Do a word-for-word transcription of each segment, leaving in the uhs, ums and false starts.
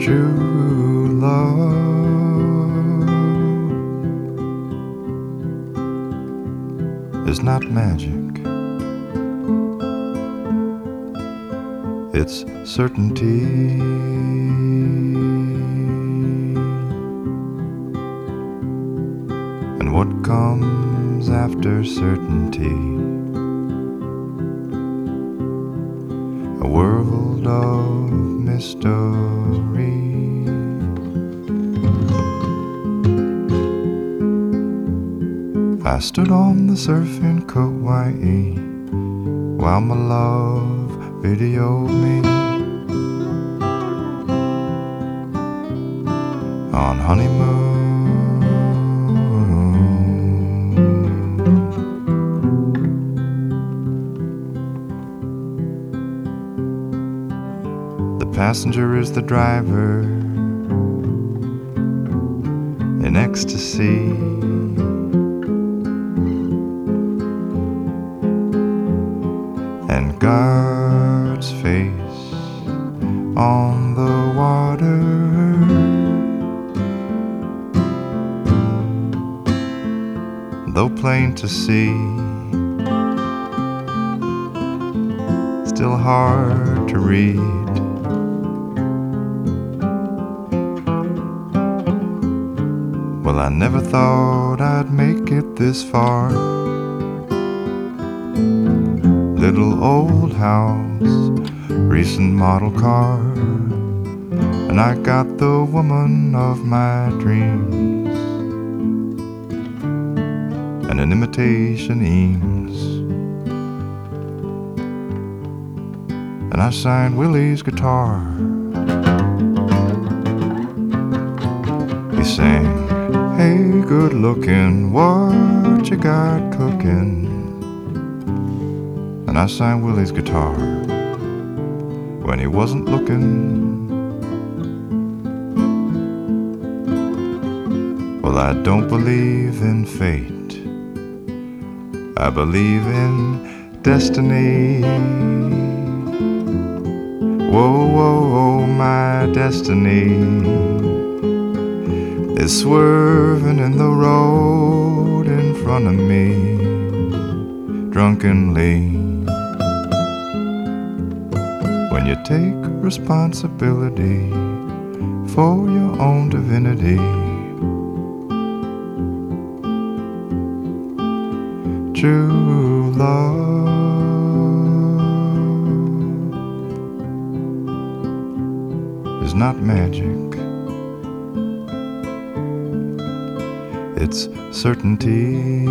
True love is not magic. It's certainty. And what comes after certainty? A world of mystery. I stood on the surf in Kauai while my love videoed me on honeymoon. The passenger is the driver in ecstasy. And God's face on the water. Though plain to see, still hard to read. Well, I never thought I'd make it this far. Little old house, recent model car, and I got the woman of my dreams, and an imitation Eames. And I signed Willie's guitar. He sang, "Hey, good looking, what you got cooking?" And I signed Willie's guitar when he wasn't looking. Well, I don't believe in fate, I believe in destiny. Whoa, whoa, whoa, my destiny is swerving in the road in front of me, drunkenly. When you take responsibility for your own divinity, true love is not magic. It's certainty.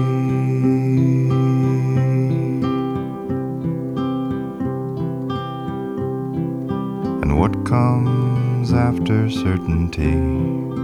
And what comes after certainty?